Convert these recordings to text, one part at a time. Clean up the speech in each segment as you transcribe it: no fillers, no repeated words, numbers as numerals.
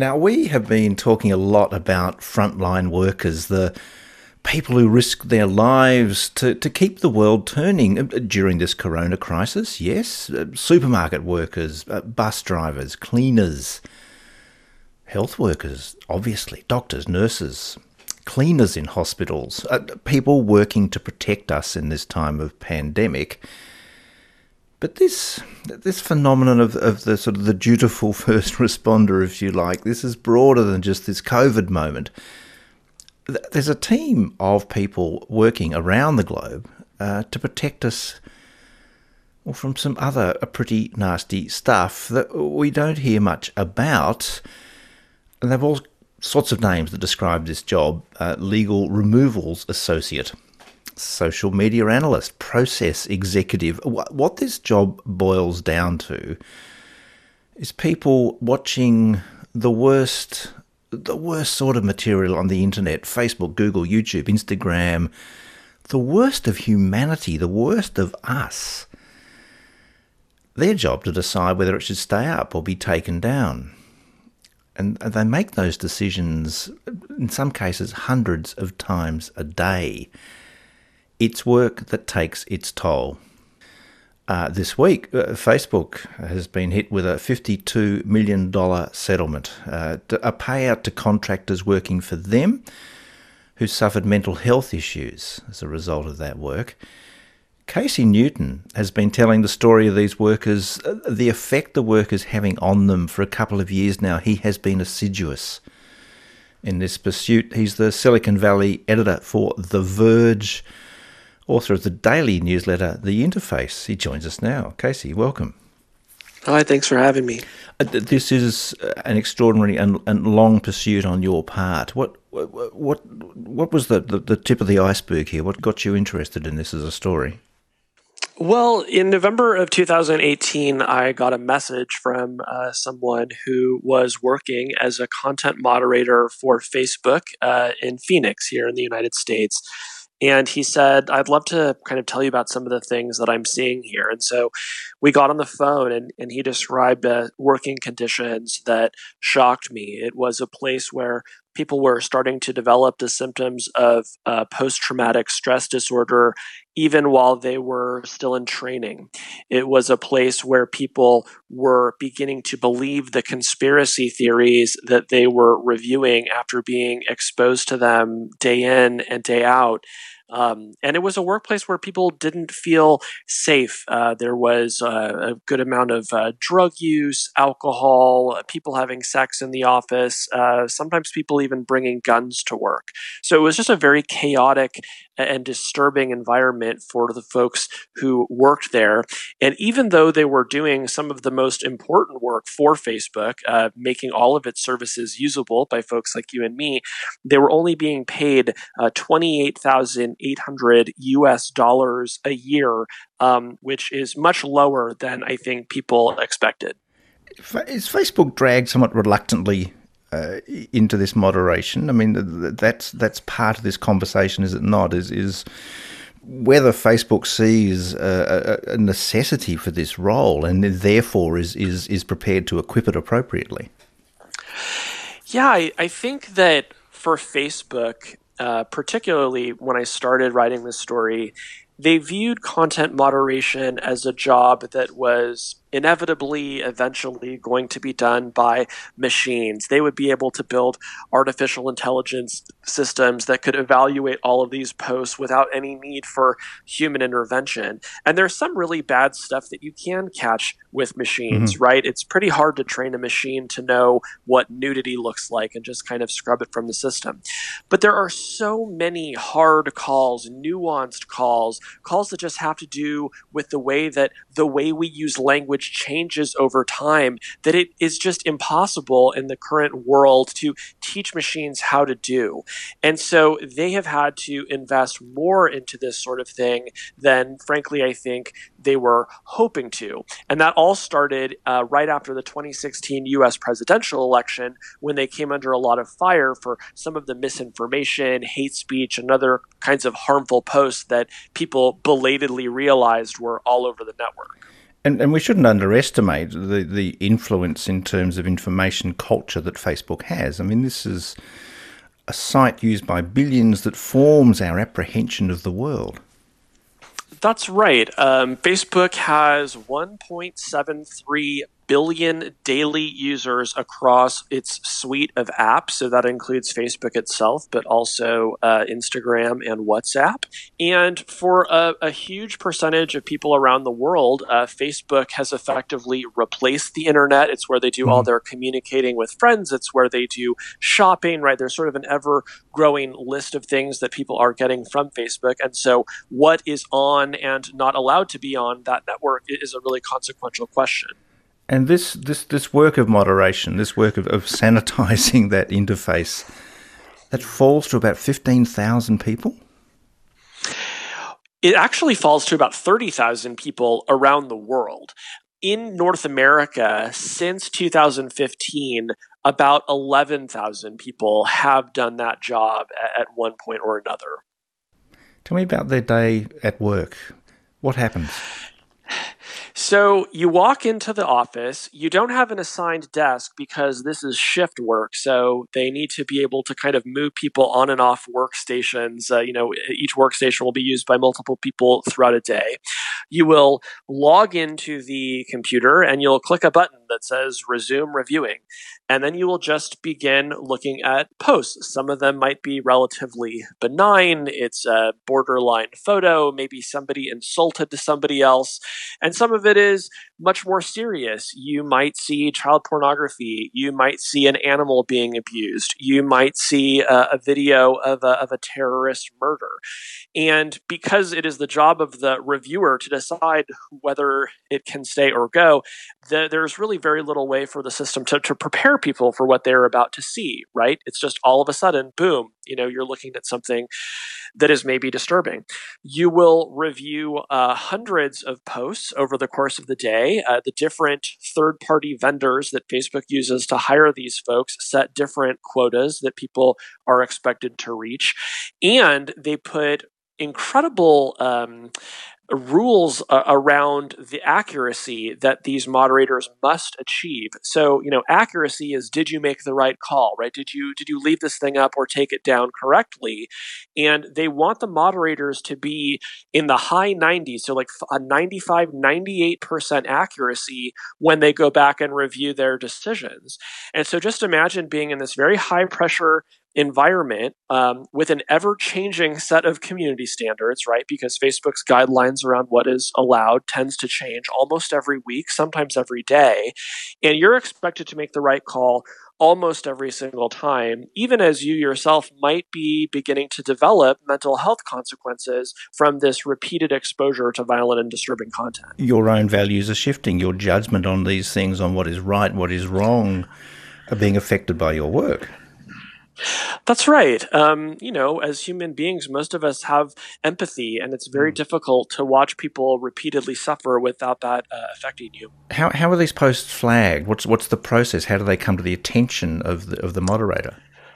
Now, we have been talking a lot about frontline workers, the people who risk their lives to keep the world turning during this corona crisis. Yes, supermarket workers, bus drivers, cleaners, health workers, obviously, doctors, nurses, cleaners in hospitals, people working to protect us in this time of pandemic. But this phenomenon of the sort of the dutiful first responder, if you like, this is broader than just this COVID moment. There's a team of people working around the globe to protect us from some other pretty nasty stuff that we don't hear much about. And they've all sorts of names that describe this job: legal removals associate, social media analyst, process executive. What this job boils down to is people watching the worst sort of material on the internet: Facebook, Google, YouTube, Instagram, the worst of humanity, the worst of us. Their job to decide whether it should stay up or be taken down. And they make those decisions, in some cases, hundreds of times a day. It's work that takes its toll. This week, Facebook has been hit with a $52 million settlement, a payout to contractors working for them who suffered mental health issues as a result of that work. Casey Newton has been telling the story of these workers, the effect the work is having on them for a couple of years now. He has been assiduous in this pursuit. He's the Silicon Valley editor for The Verge, author of the daily newsletter, The Interface. He joins us now. Casey, welcome. Hi, thanks for having me. This is an extraordinary and long pursuit on your part. What was the tip of the iceberg here? What got you interested in this as a story? Well, in November of 2018, I got a message from someone who was working as a content moderator for Facebook in Phoenix here in the United States. And he said, I'd love to kind of tell you about some of the things that I'm seeing here. And so we got on the phone and he described working conditions that shocked me. It was a place where people were starting to develop the symptoms of post-traumatic stress disorder even while they were still in training. It was a place where people were beginning to believe the conspiracy theories that they were reviewing after being exposed to them day in and day out. And it was a workplace where people didn't feel safe. There was a good amount of drug use, alcohol, people having sex in the office, sometimes people even bringing guns to work. So it was just a very chaotic and disturbing environment for the folks who worked there. And even though they were doing some of the most important work for Facebook, making all of its services usable by folks like you and me, they were only being paid $28,800 a year, which is much lower than I think people expected. Is Facebook dragged somewhat reluctantly into this moderation? I mean, that's part of this conversation, is it not? Is whether Facebook sees a necessity for this role and therefore is prepared to equip it appropriately. Yeah, I think that for Facebook, particularly when I started writing this story, they viewed content moderation as a job that was inevitably, eventually going to be done by machines. They would be able to build artificial intelligence systems that could evaluate all of these posts without any need for human intervention. And there's some really bad stuff that you can catch with machines, right? It's pretty hard to train a machine to know what nudity looks like and just kind of scrub it from the system. But there are so many hard calls, nuanced calls that just have to do with the way we use language changes over time, that it is just impossible in the current world to teach machines how to do. And so they have had to invest more into this sort of thing than, frankly, I think they were hoping to. And that all started right after the 2016 US presidential election, when they came under a lot of fire for some of the misinformation, hate speech, and other kinds of harmful posts that people belatedly realized were all over the network. And we shouldn't underestimate the influence in terms of information culture that Facebook has. I mean, this is a site used by billions that forms our apprehension of the world. That's right. Facebook has 1.73 billion daily users across its suite of apps. So that includes Facebook itself, but also Instagram and WhatsApp. And for a huge percentage of people around the world, Facebook has effectively replaced the internet. It's where they do all their communicating with friends. It's where they do shopping, right? There's sort of an ever growing list of things that people are getting from Facebook. And so what is on and not allowed to be on that network is a really consequential question. And this work of moderation, this work of sanitizing that interface, that falls to about 15,000 people? It actually falls to about 30,000 people around the world. In North America, since 2015, about 11,000 people have done that job at one point or another. Tell me about their day at work. What happens? So you walk into the office, you don't have an assigned desk because this is shift work. So they need to be able to kind of move people on and off workstations. Each workstation will be used by multiple people throughout a day. You will log into the computer and you'll click a button that says resume reviewing. And then you will just begin looking at posts. Some of them might be relatively benign. It's a borderline photo. Maybe somebody insulted to somebody else. And some of it is much more serious. You might see child pornography. You might see an animal being abused. You might see a video of a terrorist murder. And because it is the job of the reviewer to decide whether it can stay or go, there's really very little way for the system to prepare people for what they're about to see, right? It's just all of a sudden, boom, you're looking at something that is maybe disturbing. You will review hundreds of posts over the course of the day. The different third-party vendors that Facebook uses to hire these folks set different quotas that people are expected to reach. And they put incredible rules around the accuracy that these moderators must achieve. So, accuracy is, did you make the right call, right? Did you leave this thing up or take it down correctly? And they want the moderators to be in the high 90s, so like a 95, 98% accuracy when they go back and review their decisions. And so just imagine being in this very high pressure environment with an ever-changing set of community standards, right? Because Facebook's guidelines around what is allowed tends to change almost every week, sometimes every day. And you're expected to make the right call almost every single time, even as you yourself might be beginning to develop mental health consequences from this repeated exposure to violent and disturbing content. Your own values are shifting. Your judgment on these things, on what is right, what is wrong, are being affected by your work. That's right. As human beings, most of us have empathy, and it's very difficult to watch people repeatedly suffer without that affecting you. How are these posts flagged? What's the process? How do they come to the attention of the moderator?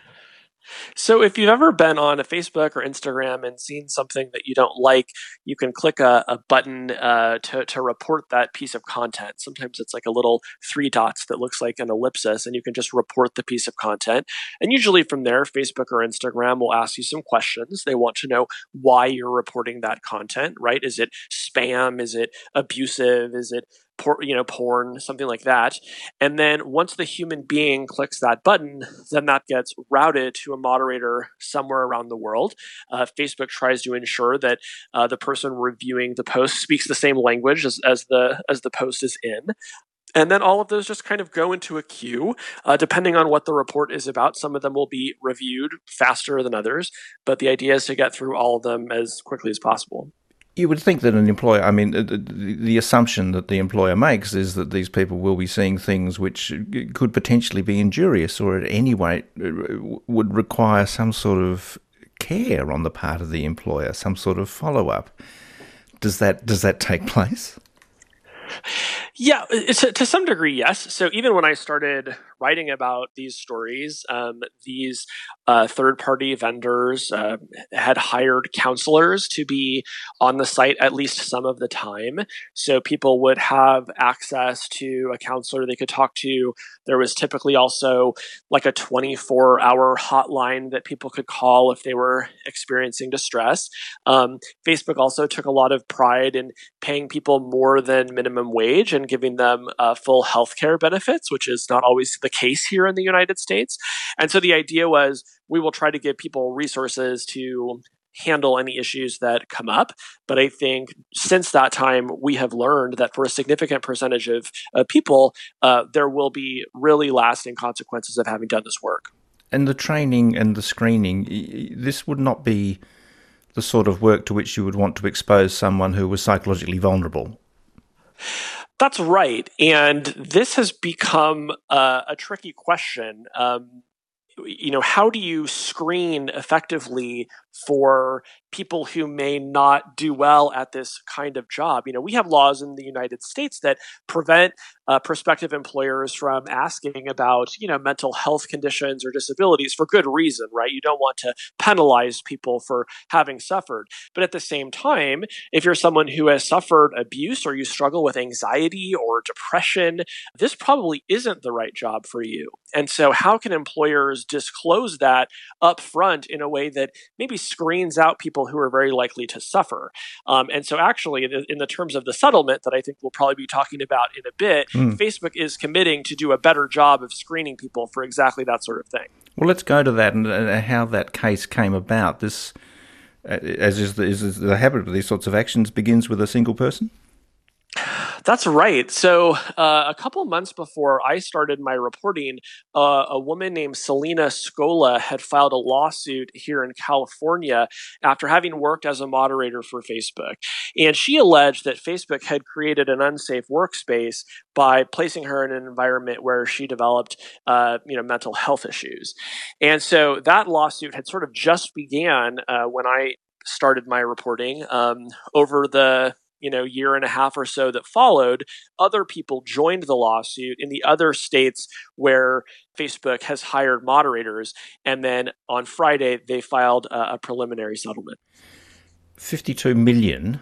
So if you've ever been on a Facebook or Instagram and seen something that you don't like, you can click a button to report that piece of content. Sometimes it's like a little 3 dots that looks like an ellipsis, and you can just report the piece of content. And usually from there, Facebook or Instagram will ask you some questions. They want to know why you're reporting that content, right? Is it spam? Is it abusive? Is it porn, something like that. And then once the human being clicks that button, then that gets routed to a moderator somewhere around the world. Facebook tries to ensure that the person reviewing the post speaks the same language as the post is in. And then all of those just kind of go into a queue, depending on what the report is about. Some of them will be reviewed faster than others, but the idea is to get through all of them as quickly as possible. You would think that an employer, the assumption that the employer makes is that these people will be seeing things which could potentially be injurious or at any rate would require some sort of care on the part of the employer, some sort of follow-up. Does that take place? Yeah, to some degree, yes. So even when I started writing about these stories, these third-party vendors had hired counselors to be on the site at least some of the time. So people would have access to a counselor they could talk to. There was typically also like a 24-hour hotline that people could call if they were experiencing distress. Facebook also took a lot of pride in paying people more than minimum wage and giving them full healthcare benefits, which is not always the case here in the United States. And so the idea was we will try to give people resources to handle any issues that come up. But I think since that time, we have learned that for a significant percentage of people, there will be really lasting consequences of having done this work. And the training and the screening, this would not be the sort of work to which you would want to expose someone who was psychologically vulnerable. That's right. And this has become a tricky question. How do you screen effectively for people who may not do well at this kind of job? We have laws in the United States that prevent prospective employers from asking about, mental health conditions or disabilities for good reason, right? You don't want to penalize people for having suffered. But at the same time, if you're someone who has suffered abuse or you struggle with anxiety or depression, this probably isn't the right job for you. And so how can employers disclose that up front in a way that maybe screens out people who are very likely to suffer? And so actually, in the terms of the settlement that I think we'll probably be talking about in a bit, Facebook is committing to do a better job of screening people for exactly that sort of thing. Well, let's go to that and how that case came about. This, as is the habit of these sorts of actions, begins with a single person? That's right. So a couple months before I started my reporting, a woman named Selena Scola had filed a lawsuit here in California after having worked as a moderator for Facebook. And she alleged that Facebook had created an unsafe workspace by placing her in an environment where she developed mental health issues. And so that lawsuit had sort of just began when I started my reporting. Over the year and a half or so that followed, other people joined the lawsuit in the other states where Facebook has hired moderators. And then on Friday, they filed a preliminary settlement. 52 million.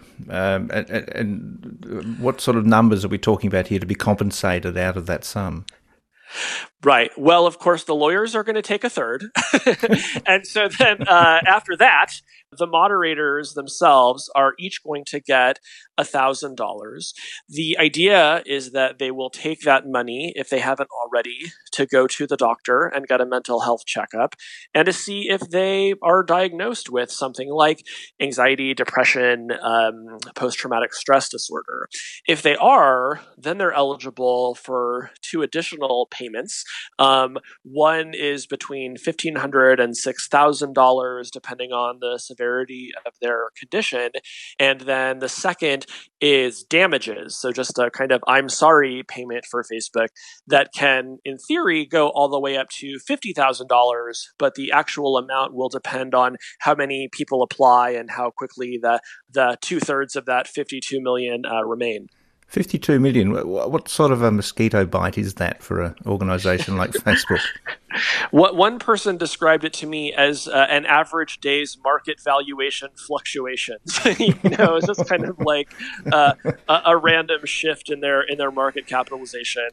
And what sort of numbers are we talking about here to be compensated out of that sum? Right. Well, of course, the lawyers are going to take a third. And so then after that, the moderators themselves are each going to get $1,000. The idea is that they will take that money, if they haven't already, to go to the doctor and get a mental health checkup and to see if they are diagnosed with something like anxiety, depression, post-traumatic stress disorder. If they are, then they're eligible for 2 additional payments. One is between $1,500 and $6,000, depending on the severity of their condition. And then the second is damages. So just a kind of I'm sorry payment for Facebook that can, in theory, go all the way up to $50,000, but the actual amount will depend on how many people apply and how quickly the 2/3 of that 52 million remain. 52 million. What sort of a mosquito bite is that for an organisation like Facebook? What one person described it to me as an average day's market valuation fluctuations. It's just kind of like a random shift in their market capitalization.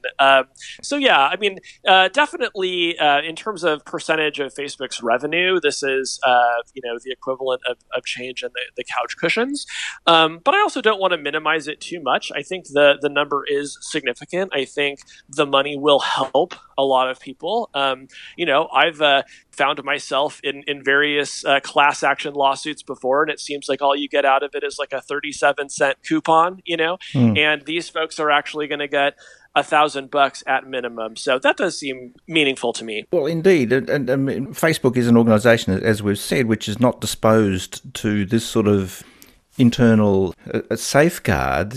Definitely in terms of percentage of Facebook's revenue, this is the equivalent of change in the couch cushions. But I also don't want to minimize it too much. I think the number is significant. I think the money will help a lot of people. I've found myself in various class action lawsuits before, and it seems like all you get out of it is like a 37-cent coupon, and these folks are actually going to get $1,000 at minimum. So that does seem meaningful to me. Well, indeed. And Facebook is an organisation, as we've said, which is not disposed to this sort of internal safeguard.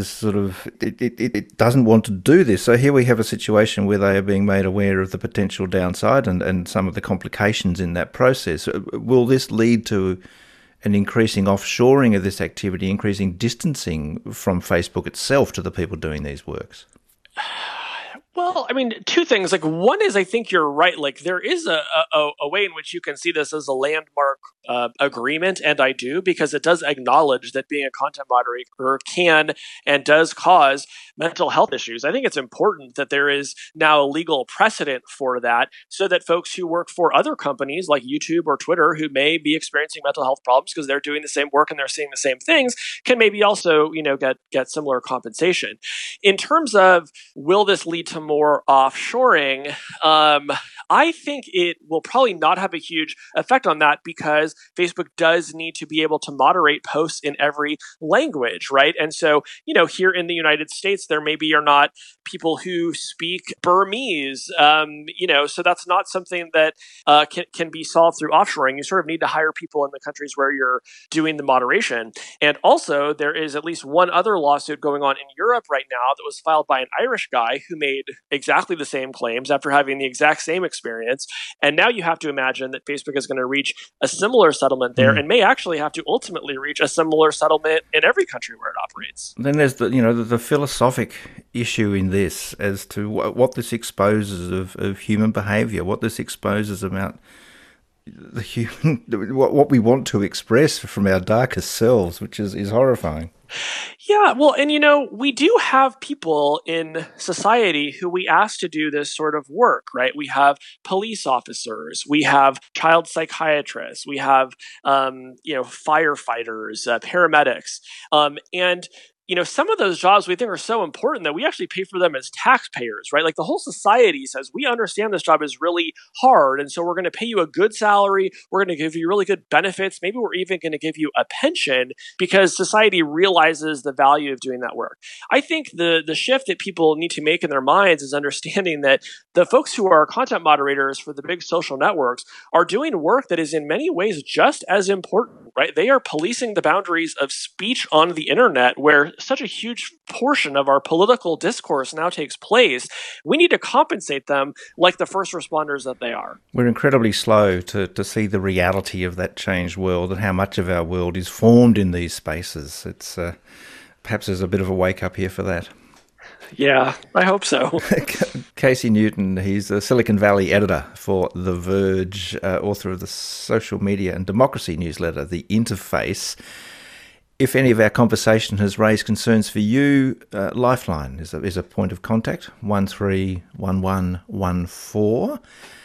It doesn't want to do this. So here we have a situation where they are being made aware of the potential downside and some of the complications in that process. Will this lead to an increasing offshoring of this activity, increasing distancing from Facebook itself to the people doing these works? Well, I mean, two things. Like, one is I think you're right. Like, there is a way in which you can see this as a landmark agreement, and I do, because it does acknowledge that being a content moderator can and does cause mental health issues. I think it's important that there is now a legal precedent for that, so that folks who work for other companies like YouTube or Twitter, who may be experiencing mental health problems because they're doing the same work and they're seeing the same things, can maybe also, get similar compensation. In terms of, will this lead to more offshoring? I think it will probably not have a huge effect on that, because Facebook does need to be able to moderate posts in every language, right? And so, here in the United States, there maybe are not people who speak Burmese, so that's not something that can be solved through offshoring. You sort of need to hire people in the countries where you're doing the moderation. And also, there is at least one other lawsuit going on in Europe right now that was filed by an Irish guy who made exactly the same claims after having the exact same experience. And now you have to imagine that Facebook is going to reach a similar settlement there, and may actually have to ultimately reach a similar settlement in every country where it operates. Then there's the philosophic issue in this as to what this exposes of human behaviour, what this exposes about the human, what we want to express from our darkest selves, which is horrifying. Yeah, well, and we do have people in society who we ask to do this sort of work, right? We have police officers, we have child psychiatrists, we have, firefighters, paramedics, and some of those jobs we think are so important that we actually pay for them as taxpayers, right? Like, the whole society says, we understand this job is really hard, and so we're going to pay you a good salary, we're going to give you really good benefits, maybe we're even going to give you a pension, because society realizes the value of doing that work. I think the shift that people need to make in their minds is understanding that the folks who are content moderators for the big social networks are doing work that is in many ways just as important, right? They are policing the boundaries of speech on the internet, where such a huge portion of our political discourse now takes place. We need to compensate them like the first responders that they are. We're incredibly slow to see the reality of that changed world and how much of our world is formed in these spaces. It's perhaps there's a bit of a wake-up here for that. Yeah, I hope so. Casey Newton, he's a Silicon Valley editor for The Verge, author of the social media and democracy newsletter, The Interface. If any of our conversation has raised concerns for you, Lifeline is a point of contact, 131114.